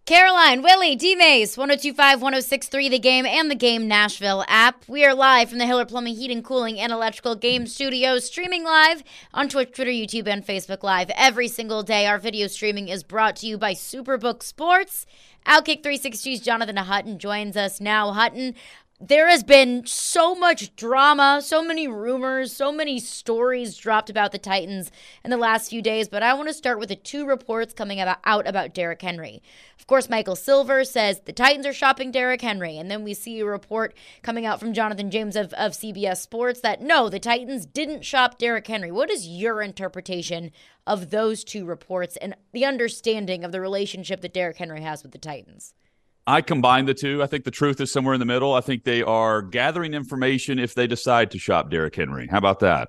Caroline, Willie, D-Mace, 1025, 1063, The Game, and The Game Nashville app. We are live from the Hiller Plumbing, Heating, Cooling, and Electrical Game Studios, streaming live on Twitch, Twitter, YouTube, and Facebook Live every single day. Our video streaming is brought to you by Superbook Sports. Outkick 360's Jonathan Hutton joins us now. Hutton, there has been so much drama, so many rumors, so many stories dropped about the Titans in the last few days, but I want to start with the two reports coming out about Derrick Henry. Of course, Michael Silver says the Titans are shopping Derrick Henry, and then we see a report coming out from Jonathan James of CBS Sports that no, the Titans didn't shop Derrick Henry. What is your interpretation of those two reports and the understanding of the relationship that Derrick Henry has with the Titans? I combine the two. I think the truth is somewhere in the middle. I think they are gathering information if they decide to shop Derrick Henry. How about that?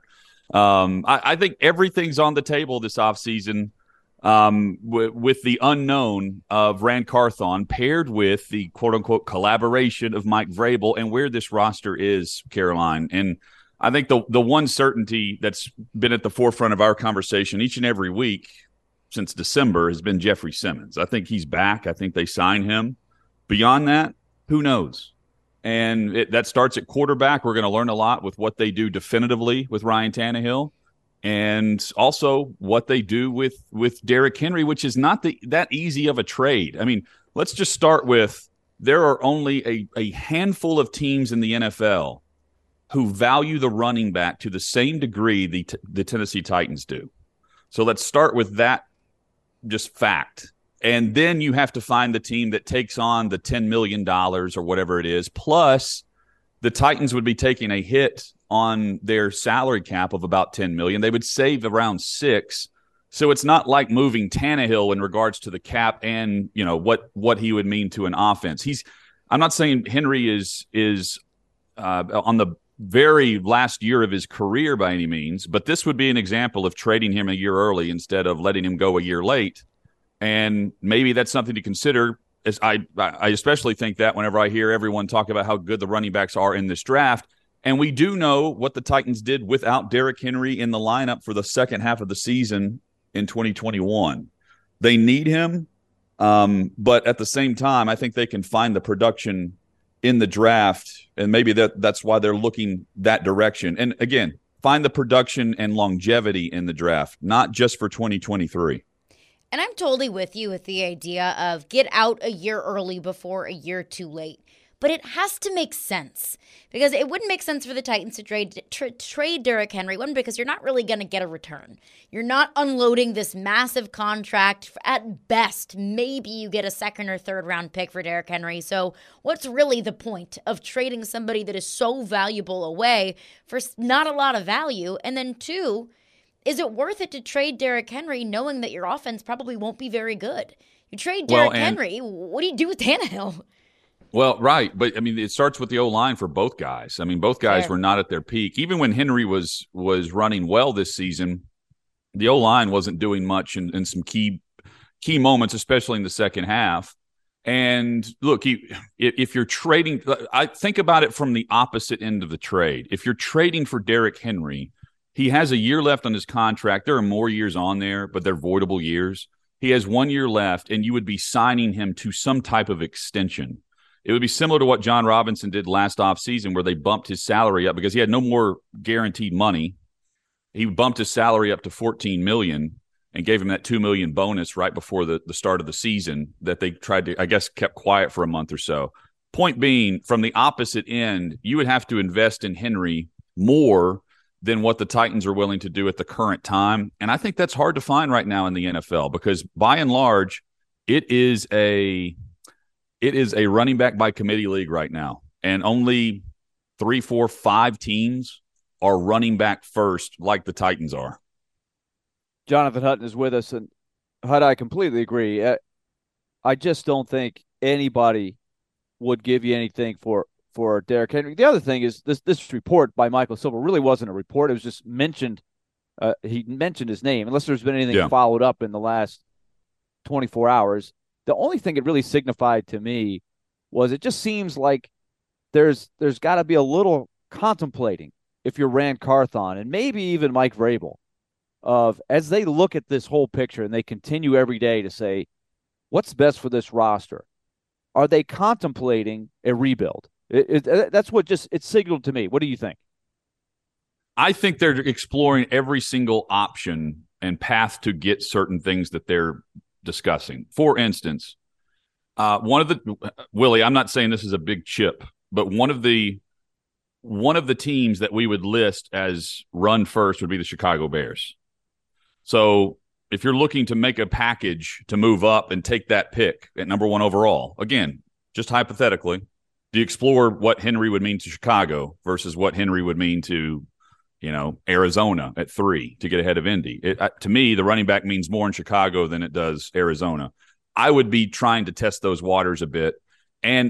I think everything's on the table this offseason with the unknown of Ran Carthon paired with the quote-unquote collaboration of Mike Vrabel and where this roster is, Caroline. And I think the one certainty that's been at the forefront of our conversation each and every week since December has been Jeffrey Simmons. I think he's back. I think they sign him. Beyond that, who knows? And that starts at quarterback. We're going to learn a lot with what they do definitively with Ryan Tannehill and also what they do with Derrick Henry, which is not that easy of a trade. I mean, let's just start with there are only a handful of teams in the NFL who value the running back to the same degree the Tennessee Titans do. So let's start with that just fact. And then you have to find the team that takes on the $10 million or whatever it is. Plus, the Titans would be taking a hit on their salary cap of about $10 million. They would save around $6 million. So it's not like moving Tannehill in regards to the cap and what he would mean to an offense. I'm not saying Henry is on the very last year of his career by any means, but this would be an example of trading him a year early instead of letting him go a year late. And maybe that's something to consider. As I especially think that whenever I hear everyone talk about how good the running backs are in this draft. And we do know what the Titans did without Derrick Henry in the lineup for the second half of the season in 2021. They need him, but at the same time, I think they can find the production in the draft, and maybe that's why they're looking that direction. And again, find the production and longevity in the draft, not just for 2023. And I'm totally with you with the idea of get out a year early before a year too late. But it has to make sense because it wouldn't make sense for the Titans to trade Derrick Henry. One, because you're not really going to get a return. You're not unloading this massive contract. At best, maybe you get a second or third round pick for Derrick Henry. So what's really the point of trading somebody that is so valuable away for not a lot of value? And then two, is it worth it to trade Derrick Henry knowing that your offense probably won't be very good? You trade Derrick Henry, what do you do with Tannehill? Well, right. But, I mean, it starts with the O-line for both guys. I mean, both guys were not at their peak. Even when Henry was running well this season, the O-line wasn't doing much in some key moments, especially in the second half. And, look, if you're trading – I think about it from the opposite end of the trade. If you're trading for Derrick Henry – he has a year left on his contract. There are more years on there, but they're voidable years. He has 1 year left, and you would be signing him to some type of extension. It would be similar to what John Robinson did last offseason where they bumped his salary up because he had no more guaranteed money. He bumped his salary up to $14 million and gave him that $2 million bonus right before the start of the season that they tried to, I guess, kept quiet for a month or so. Point being, from the opposite end, you would have to invest in Henry more than what the Titans are willing to do at the current time. And I think that's hard to find right now in the NFL because by and large, it is a running back by committee league right now. And only 3, 4, 5 teams are running back first like the Titans are. Jonathan Hutton is with us. And Hut, I completely agree. I just don't think anybody would give you anything for Derrick Henry. The other thing is this report by Michael Silver really wasn't a report. It was just mentioned. He mentioned his name, unless there's been anything followed up in the last 24 hours. The only thing it really signified to me was it just seems like there's got to be a little contemplating if you're Ran Carthon and maybe even Mike Vrabel of as they look at this whole picture and they continue every day to say, what's best for this roster? Are they contemplating a rebuild? That's what it's signaled to me. What do you think? I think they're exploring every single option and path to get certain things that they're discussing. For instance, one of the Willie, I'm not saying this is a big chip, but one of the teams that we would list as run first would be the Chicago Bears. So if you're looking to make a package to move up and take that pick at number 1 overall, again, just hypothetically, do you explore what Henry would mean to Chicago versus what Henry would mean to, Arizona at 3 to get ahead of Indy? To me, the running back means more in Chicago than it does Arizona. I would be trying to test those waters a bit. And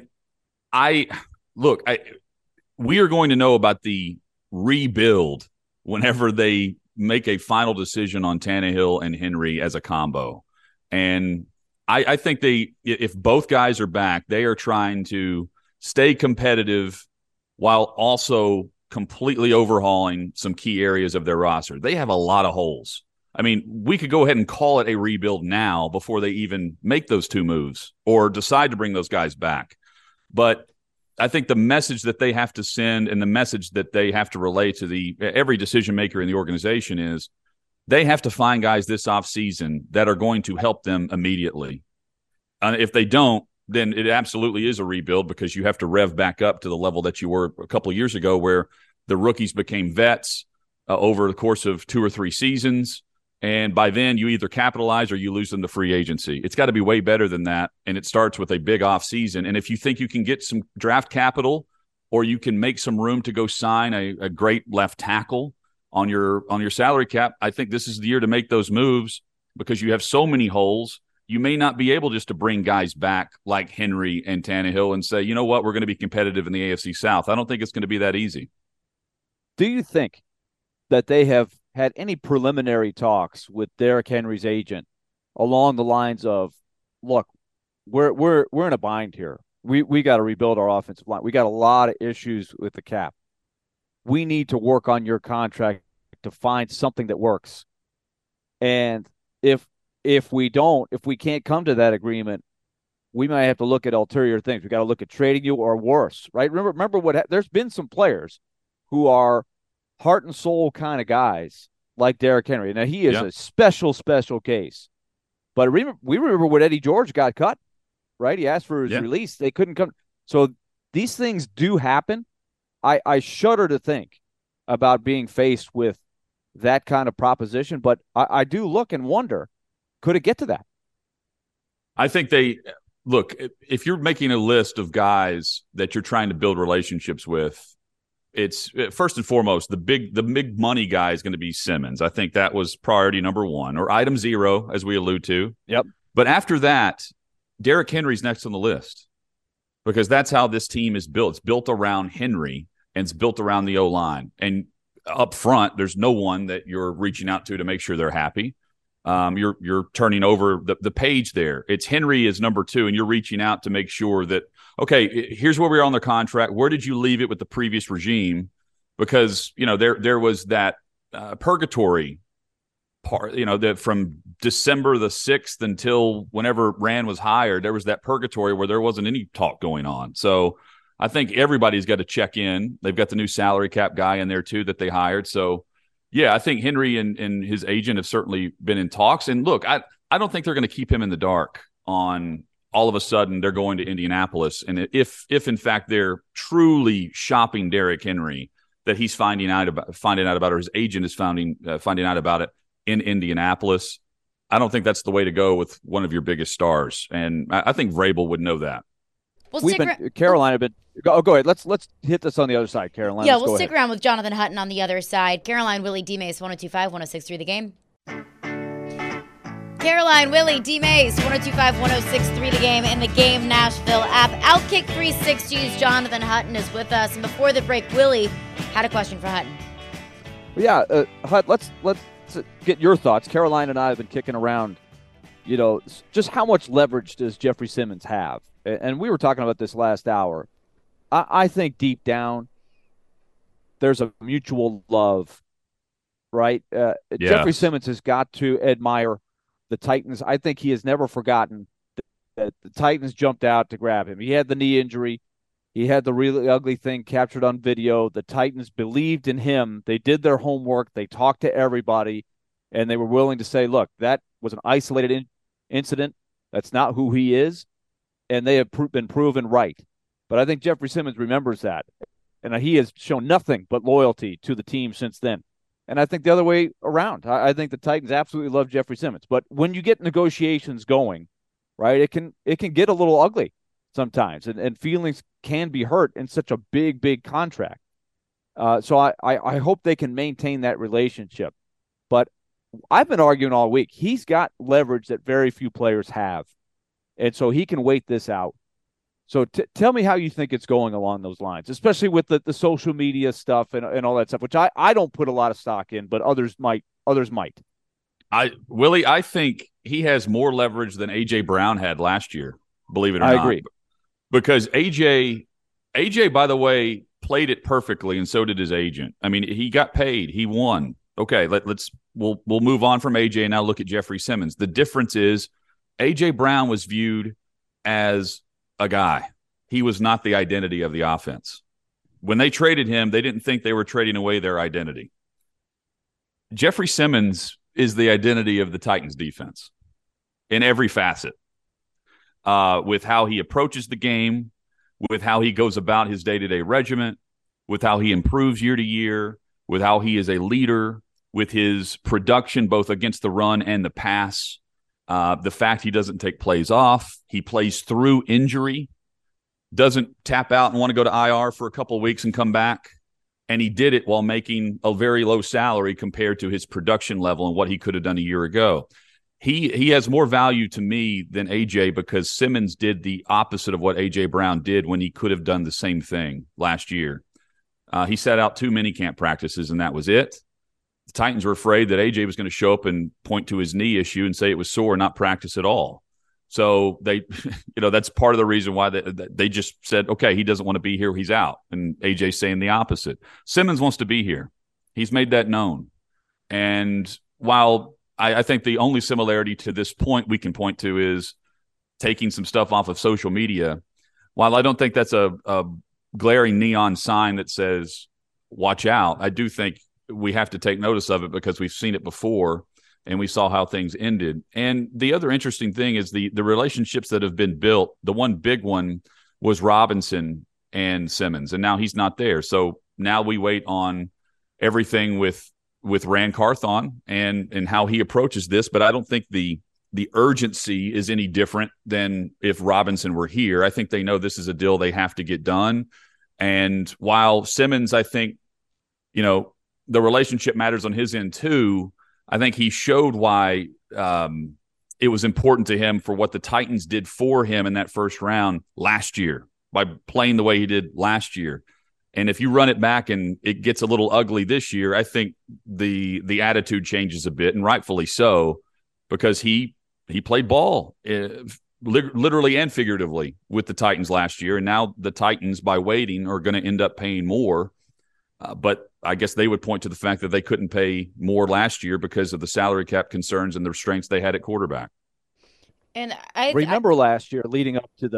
we are going to know about the rebuild whenever they make a final decision on Tannehill and Henry as a combo. And I think if both guys are back, they are trying to stay competitive while also completely overhauling some key areas of their roster. They have a lot of holes. I mean, we could go ahead and call it a rebuild now before they even make those 2 moves or decide to bring those guys back. But I think the message that they have to send and the message that they have to relay to every decision maker in the organization is they have to find guys this offseason that are going to help them immediately. If they don't, then it absolutely is a rebuild because you have to rev back up to the level that you were a couple of years ago where the rookies became vets over the course of 2 or 3 seasons. And by then, you either capitalize or you lose them to free agency. It's got to be way better than that, and it starts with a big offseason. And if you think you can get some draft capital or you can make some room to go sign a great left tackle on your salary cap, I think this is the year to make those moves because you have so many holes. You may not be able just to bring guys back like Henry and Tannehill and say, you know what, we're going to be competitive in the AFC South. I don't think it's going to be that easy. Do you think that they have had any preliminary talks with Derrick Henry's agent along the lines of, look, we're in a bind here. We got to rebuild our offensive line. We got a lot of issues with the cap. We need to work on your contract to find something that works. And if we can't come to that agreement, we might have to look at ulterior things. We got to look at trading you or worse, right? Remember there's been some players who are heart and soul kind of guys like Derrick Henry. Now, he is a special case. But we remember when Eddie George got cut, right? He asked for his release. They couldn't come. So these things do happen. I shudder to think about being faced with that kind of proposition, but I do look and wonder, could it get to that? I think if you're making a list of guys that you're trying to build relationships with, it's first and foremost, the big money guy is going to be Simmons. I think that was priority number 1 or item 0, as we allude to. Yep. But after that, Derrick Henry's next on the list because that's how this team is built. It's built around Henry and it's built around the O-line. And up front, there's no one that you're reaching out to make sure they're happy. You're turning over the page there. It's Henry is number 2, and you're reaching out to make sure that, okay, here's where we are on the contract. Where did you leave it with the previous regime? Because, there was that purgatory part, that from December the 6th until whenever Rand was hired, there was that purgatory where there wasn't any talk going on. So I think everybody's got to check in. They've got the new salary cap guy in there too that they hired. So yeah, I think Henry and his agent have certainly been in talks. And look, I don't think they're going to keep him in the dark on all of a sudden they're going to Indianapolis. And if in fact they're truly shopping Derrick Henry, that he's finding out about, or his agent is finding out about it in Indianapolis, I don't think that's the way to go with one of your biggest stars. And I think Vrabel would know that. Carolina been. Go ahead. Let's hit this on the other side, Caroline. Yeah, we'll stick around with Jonathan Hutton on the other side. Caroline, Willie, D-Mace, 102.5, 106.3 The Game. Caroline, Willie, D-Mace, 102.5, 106.3 The Game, and the Game Nashville app. Outkick 360's Jonathan Hutton is with us. And before the break, Willie had a question for Hutton. Yeah, Hut, let's get your thoughts. Caroline and I have been kicking around, just how much leverage does Jeffrey Simmons have? And we were talking about this last hour. I think deep down, there's a mutual love, right? Jeffrey Simmons has got to admire the Titans. I think he has never forgotten that the Titans jumped out to grab him. He had the knee injury. He had the really ugly thing captured on video. The Titans believed in him. They did their homework. They talked to everybody, and they were willing to say, look, that was an isolated incident. That's not who he is, and they have been proven right. But I think Jeffrey Simmons remembers that, and he has shown nothing but loyalty to the team since then. And I think the other way around. I think the Titans absolutely love Jeffrey Simmons. But when you get negotiations going, right, it can get a little ugly sometimes, and feelings can be hurt in such a big contract. So I hope they can maintain that relationship. But I've been arguing all week. He's got leverage that very few players have, and so he can wait this out. So tell me how you think it's going along those lines, especially with the social media stuff and all that stuff, which I don't put a lot of stock in, but others might. Willie, I think he has more leverage than A.J. Brown had last year, believe it or not. I agree. Because AJ, by the way, played it perfectly, and so did his agent. I mean, he got paid. He won. Okay, we'll move on from AJ and now look at Jeffrey Simmons. The difference is AJ Brown was viewed as a guy. He was not the identity of the offense. When they traded him, they didn't think they were trading away their identity. Jeffrey Simmons is the identity of the Titans defense in every facet, with how he approaches the game, with how he goes about his day-to-day regiment, with how he improves year to year, with how he is a leader, with his production both against the run and the pass. The fact he doesn't take plays off, he plays through injury, doesn't tap out and want to go to IR for a couple of weeks and come back. And he did it while making a very low salary compared to his production level and what he could have done a year ago. He has more value to me than AJ because Simmons did the opposite of what AJ Brown did when he could have done the same thing last year. He sat out 2 minicamp practices, and that was it. The Titans were afraid that AJ was going to show up and point to his knee issue and say it was sore and not practice at all. So they, that's part of the reason why they just said, okay, he doesn't want to be here. He's out. And AJ's saying the opposite. Simmons wants to be here. He's made that known. And while I think the only similarity to this point we can point to is taking some stuff off of social media, while I don't think that's a glaring neon sign that says, watch out, I do think we have to take notice of it because we've seen it before and we saw how things ended. And the other interesting thing is the relationships that have been built. The one big one was Robinson and Simmons, and now he's not there. So now we wait on everything with Ran Carthon and how he approaches this. But I don't think the urgency is any different than if Robinson were here. I think they know this is a deal they have to get done. And while Simmons, I think, the relationship matters on his end too, I think he showed why it was important to him for what the Titans did for him in that first round last year by playing the way he did last year. And if you run it back and it gets a little ugly this year, I think the attitude changes a bit, and rightfully so, because he played ball literally and figuratively with the Titans last year. And now the Titans, by waiting, are going to end up paying more. But I guess they would point to the fact that they couldn't pay more last year because of the salary cap concerns and the restraints they had at quarterback. And I remember last year leading up to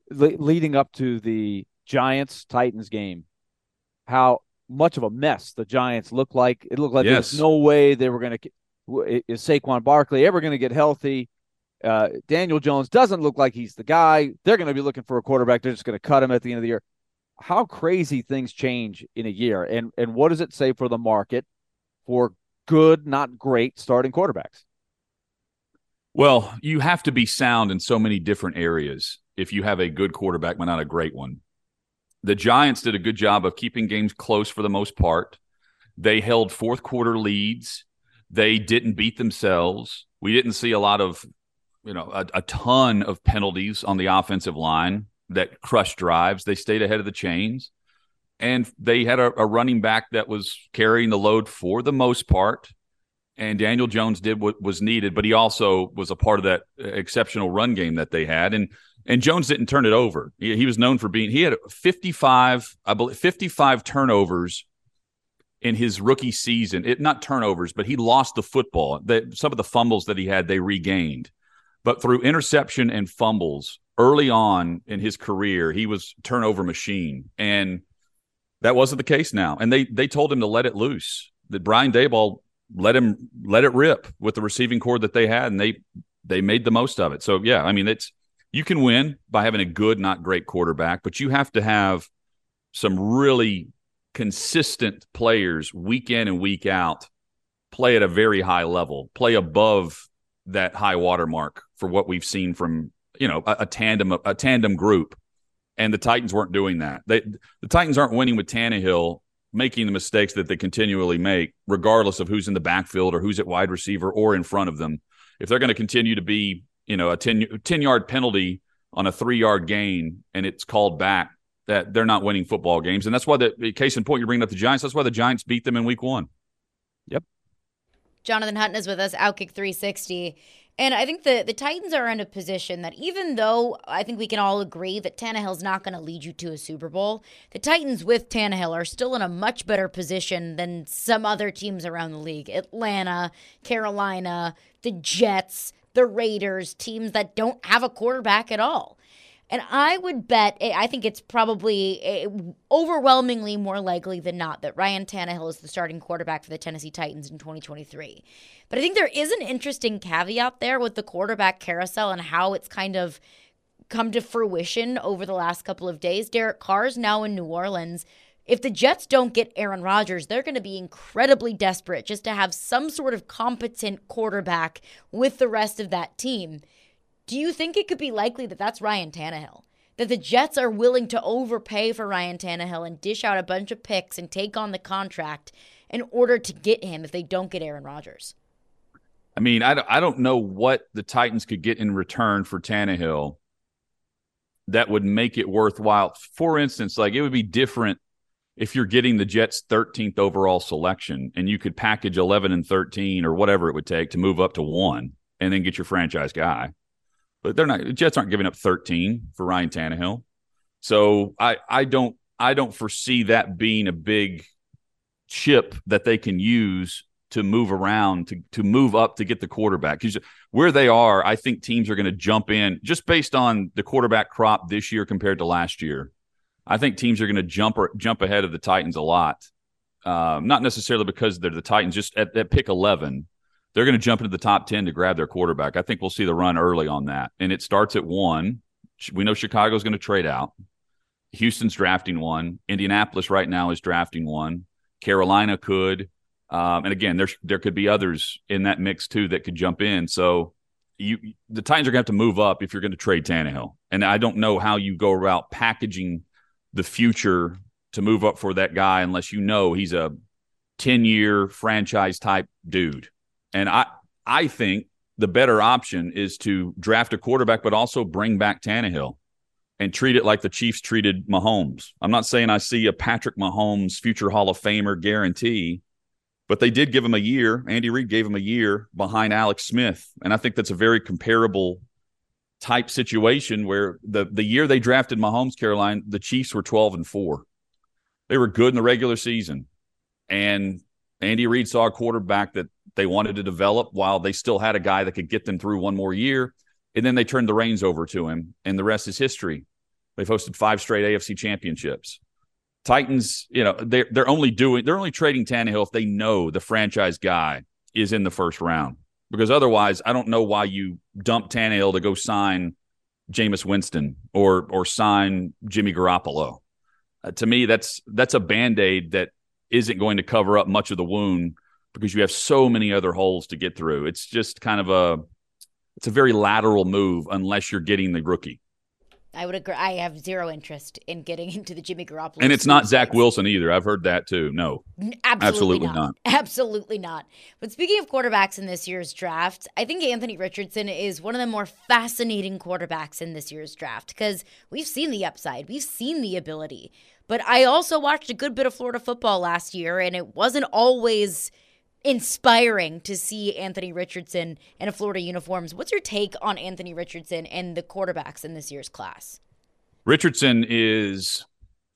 the Giants-Titans game, how much of a mess the Giants looked like. It looked like There was no way they were going to – is Saquon Barkley ever going to get healthy? Daniel Jones doesn't look like he's the guy. They're going to be looking for a quarterback. They're just going to cut him at the end of the year. How crazy things change in a year. And what does it say for the market for good, not great starting quarterbacks? Well, you have to be sound in so many different areas if you have a good quarterback but not a great one. The Giants did a good job of keeping games close for the most part. They held fourth quarter leads. They didn't beat themselves. We didn't see a lot of, a ton of penalties on the offensive line that crushed drives. They stayed ahead of the chains, and they had a running back that was carrying the load for the most part. And Daniel Jones did what was needed, but he also was a part of that exceptional run game that they had. And Jones didn't turn it over. He was known for he had 55 turnovers in his rookie season. Not turnovers, but he lost the football. Some of the fumbles that he had, they regained. but through interception and fumbles early on in his career, he was turnover machine. And that wasn't the case now. And they told him to let it loose, that Brian Daboll let it rip with the receiving core that they had, and they made the most of it. So, yeah, I mean, you can win by having a good, not great quarterback, but you have to have some really consistent players week in and week out play at a very high level, play above that high water mark for what we've seen from, a tandem group. And the Titans weren't doing that. The Titans aren't winning with Tannehill making the mistakes that they continually make, regardless of who's in the backfield or who's at wide receiver or in front of them. If they're going to continue to be, a 10-yard penalty on a 3-yard gain and it's called back, that they're not winning football games. And that's why case in point, you're bringing up the Giants. That's why the Giants beat them in week 1. Yep. Jonathan Hutton is with us, Outkick 360. And I think the Titans are in a position that even though I think we can all agree that Tannehill's not going to lead you to a Super Bowl, the Titans with Tannehill are still in a much better position than some other teams around the league. Atlanta, Carolina, the Jets, the Raiders, teams that don't have a quarterback at all. And I would bet, I think it's probably overwhelmingly more likely than not that Ryan Tannehill is the starting quarterback for the Tennessee Titans in 2023. But I think there is an interesting caveat there with the quarterback carousel and how it's kind of come to fruition over the last couple of days. Derek Carr's now in New Orleans. If the Jets don't get Aaron Rodgers, they're going to be incredibly desperate just to have some sort of competent quarterback with the rest of that team. Do you think it could be likely that that's Ryan Tannehill? That the Jets are willing to overpay for Ryan Tannehill and dish out a bunch of picks and take on the contract in order to get him if they don't get Aaron Rodgers? I mean, I don't know what the Titans could get in return for Tannehill that would make it worthwhile. For instance, like it would be different if you're getting the Jets' 13th overall selection and you could package 11 and 13 or whatever it would take to move up to 1 and then get your franchise guy. But the Jets aren't giving up 13 for Ryan Tannehill. So I don't foresee that being a big chip that they can use to move around, to move up to get the quarterback. Because where they are, I think teams are going to jump in just based on the quarterback crop this year compared to last year. I think teams are going to jump ahead of the Titans a lot. Not necessarily because they're the Titans, just at pick 11. They're going to jump into the top 10 to grab their quarterback. I think we'll see the run early on that. And it starts at 1. We know Chicago's going to trade out. Houston's drafting 1. Indianapolis right now is drafting 1. Carolina could. And again, there could be others in that mix too that could jump in. So the Titans are going to have to move up if you're going to trade Tannehill. And I don't know how you go about packaging the future to move up for that guy unless you know he's a 10-year franchise type dude. And I think the better option is to draft a quarterback, but also bring back Tannehill and treat it like the Chiefs treated Mahomes. I'm not saying I see a Patrick Mahomes future Hall of Famer guarantee, but they did give him a year. Andy Reid gave him a year behind Alex Smith. And I think that's a very comparable type situation where the year they drafted Mahomes, Carolina, the Chiefs were 12-4. They were good in the regular season. And Andy Reid saw a quarterback that they wanted to develop while they still had a guy that could get them through one more year. And then they turned the reins over to him, and the rest is history. They've hosted 5 straight AFC championships. Titans, they're only trading Tannehill if they know the franchise guy is in the first round. Because otherwise, I don't know why you dump Tannehill to go sign Jameis Winston or sign Jimmy Garoppolo. To me, that's a Band-Aid that isn't going to cover up much of the wound because you have so many other holes to get through. It's just kind of it's a very lateral move unless you're getting the rookie. I would agree. I have zero interest in getting into the Jimmy Garoppolo. And it's not Zach Wilson either. I've heard that too. No, absolutely not. Absolutely not. But speaking of quarterbacks in this year's draft, I think Anthony Richardson is one of the more fascinating quarterbacks in this year's draft because we've seen the upside. We've seen the ability. But I also watched a good bit of Florida football last year, and it wasn't always inspiring to see Anthony Richardson in a Florida uniforms. What's your take on Anthony Richardson and the quarterbacks in this year's class? Richardson is,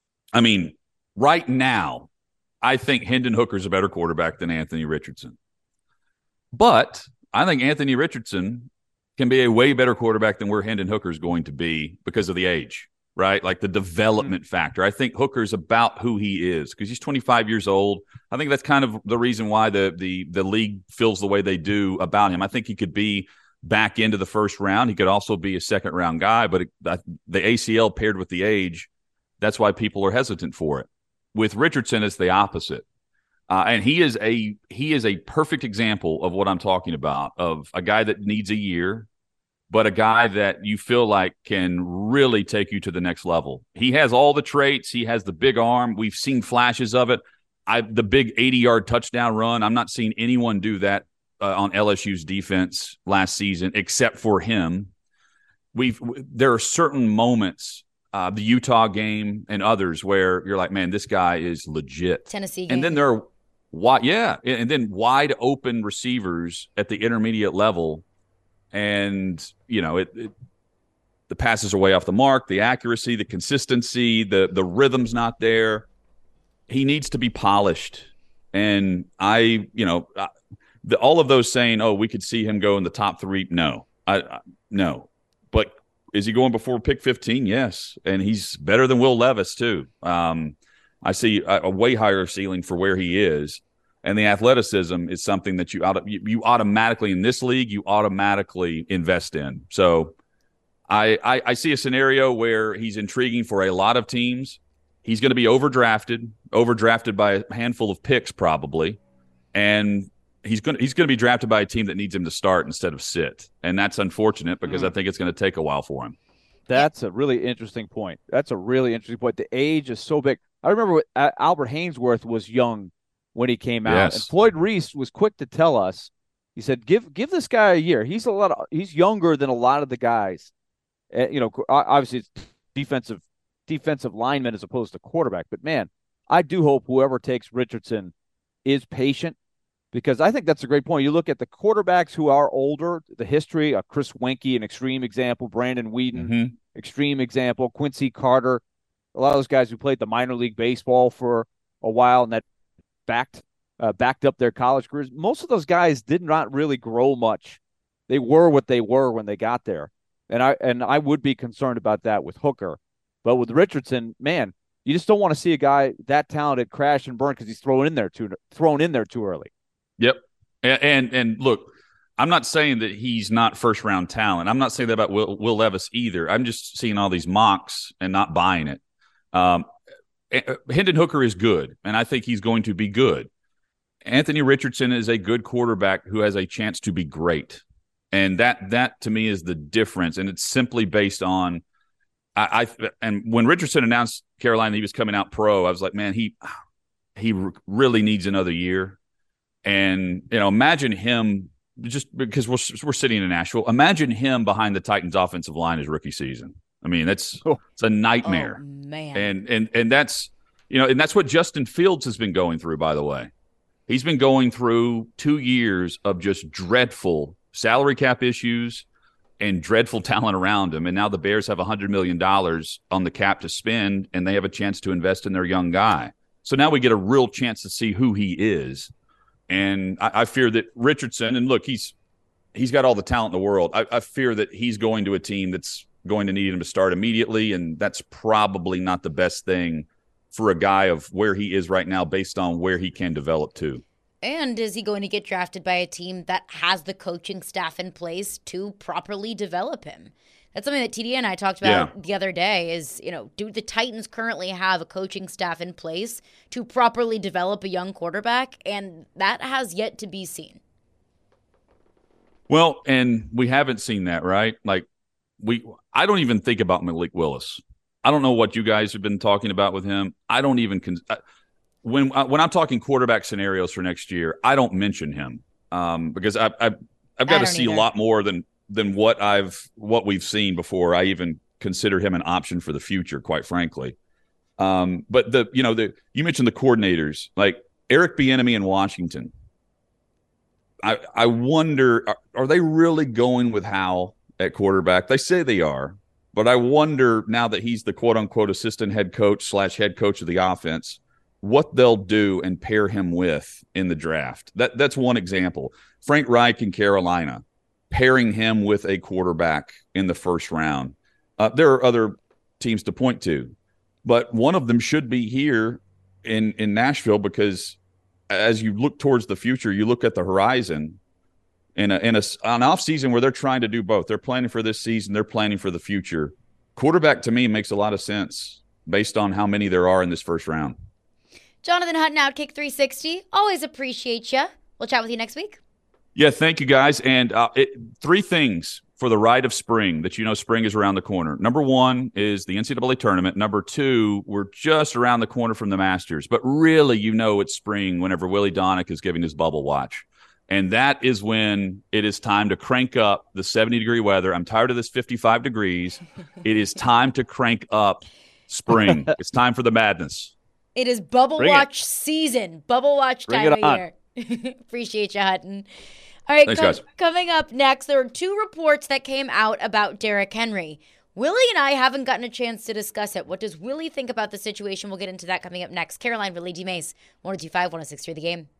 right now, I think Hendon Hooker's a better quarterback than Anthony Richardson. But I think Anthony Richardson can be a way better quarterback than where Hendon Hooker is going to be because of the age, right? Like the development factor. I think Hooker's about who he is because he's 25 years old. I think that's kind of the reason why the league feels the way they do about him. I think he could be back into the first round. He could also be a second-round guy, but the ACL paired with the age, that's why people are hesitant for it. With Richardson, it's the opposite. And he is a perfect example of what I'm talking about, of a guy that needs a year, but a guy that you feel like can really take you to the next level. He has all the traits. He has the big arm. We've seen flashes of it. The big 80-yard touchdown run, I'm not seeing anyone do that on LSU's defense last season except for him. There are certain moments, the Utah game and others, where you're like, man, this guy is legit. Tennessee game. And then there are wide open receivers at the intermediate level, and the passes are way off the mark, the accuracy, the consistency, the rhythm's not there. He needs to be polished. And all of those saying, oh, we could see him go in the top 3. No. No. But is he going before pick 15? Yes. And he's better than Will Levis too. I see a way higher ceiling for where he is. And the athleticism is something that you automatically, in this league, you automatically invest in. So I see a scenario where he's intriguing for a lot of teams. He's going to be overdrafted by a handful of picks probably. And he's going to be drafted by a team that needs him to start instead of sit. And that's unfortunate because I think it's going to take a while for him. That's a really interesting point. The age is so big. I remember Albert Haynesworth was young when he came out, yes. And Floyd Reese was quick to tell us. He said, "Give this guy a year. He's younger than a lot of the guys. Obviously it's defensive lineman as opposed to quarterback. But man, I do hope whoever takes Richardson is patient, because I think that's a great point. You look at the quarterbacks who are older, the history of Chris Wenke, an extreme example, Brandon Whedon, extreme example, Quincy Carter, a lot of those guys who played the minor league baseball for a while and that backed up their college careers. Most of those guys did not really grow much. They were what they were when they got there. And I would be concerned about that with Hooker. But with Richardson, man, you just don't want to see a guy that talented crash and burn because he's thrown in there too early. Yep. And look, I'm not saying that he's not first-round talent. I'm not saying that about Will Levis either. I'm just seeing all these mocks and not buying it. Hendon Hooker is good, and I think he's going to be good. Anthony Richardson is a good quarterback who has a chance to be great. And that to me is the difference. And it's simply based on and when Richardson announced Carolina he was coming out pro, I was like, man, he really needs another year. And imagine him, just because we're sitting in Nashville, imagine him behind the Titans offensive line his rookie season. I mean, it's a nightmare. Oh, man. And that's and that's what Justin Fields has been going through, by the way. He's been going through 2 years of just dreadful salary cap issues and dreadful talent around him. And now the Bears have $100 million on the cap to spend, and they have a chance to invest in their young guy. So now we get a real chance to see who he is. And I fear that Richardson, and look, he's got all the talent in the world. I fear that he's going to a team that's going to need him to start immediately, and that's probably not the best thing for a guy of where he is right now based on where he can develop to. And is he going to get drafted by a team that has the coaching staff in place to properly develop him? That's something that TD and I talked about the other day is, do the Titans currently have a coaching staff in place to properly develop a young quarterback? And that has yet to be seen. Well, and we haven't seen that, right? Like I don't even think about Malik Willis. I don't know what you guys have been talking about with him. I don't even when I'm talking quarterback scenarios for next year, I don't mention him because I've got to see a lot more than what we've seen before I even consider him an option for the future, quite frankly. But you mentioned the coordinators, like Eric Bieniemy in Washington. I wonder, are they really going with Howell at quarterback? They say they are, but I wonder now that he's the quote-unquote assistant head coach / head coach of the offense, what they'll do and pair him with in the draft. That's one example. Frank Reich in Carolina. pairing him with a quarterback in the first round. There are other teams to point to, but one of them should be here in Nashville, because as you look towards the future, you look at the horizon in an off season where they're trying to do both. They're planning for this season. They're planning for the future. Quarterback to me makes a lot of sense based on how many there are in this first round. Jonathan Hutton, Outkick 360. Always appreciate you. We'll chat with you next week. Yeah, thank you, guys. And 3 things for the rite of spring that spring is around the corner. Number 1 is the NCAA tournament. Number 2, we're just around the corner from the Masters. But really, it's spring whenever Willie Donick is giving his bubble watch. And that is when it is time to crank up the 70-degree weather. I'm tired of this 55 degrees. It is time to crank up spring. It's time for the madness. It is bubble watch season. Bubble watch time of year. Appreciate you, Hutton. All right, thanks, guys. Coming up next, there are 2 reports that came out about Derrick Henry. Willie and I haven't gotten a chance to discuss it. What does Willie think about the situation? We'll get into that coming up next. Caroline, Ridley, D. Mace, 102.5, 106.3 The Game.